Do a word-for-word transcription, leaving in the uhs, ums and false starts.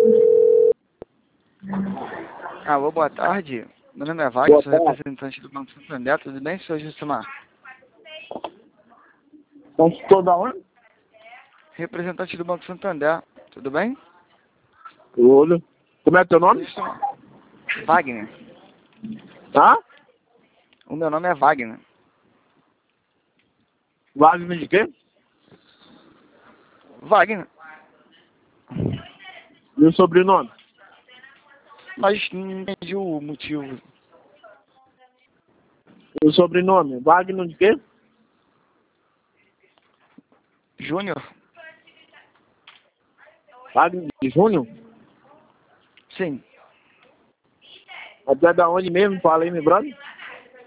Alô, boa tarde. Meu nome é Wagner, Boa sou tarde. representante do Banco Santander. Tudo bem, senhor Justimar? Consultor da onde? Representante do Banco Santander. Tudo bem? Olho. Como é teu Senhor nome? Justimar. Wagner. Tá? O meu nome é Wagner. Wagner de quê? Wagner. E o sobrenome? Mas não entendi o motivo. E o sobrenome? Wagner de quê? Júnior? Wagner de Júnior? Sim. Até da onde mesmo? Fala aí, meu brother.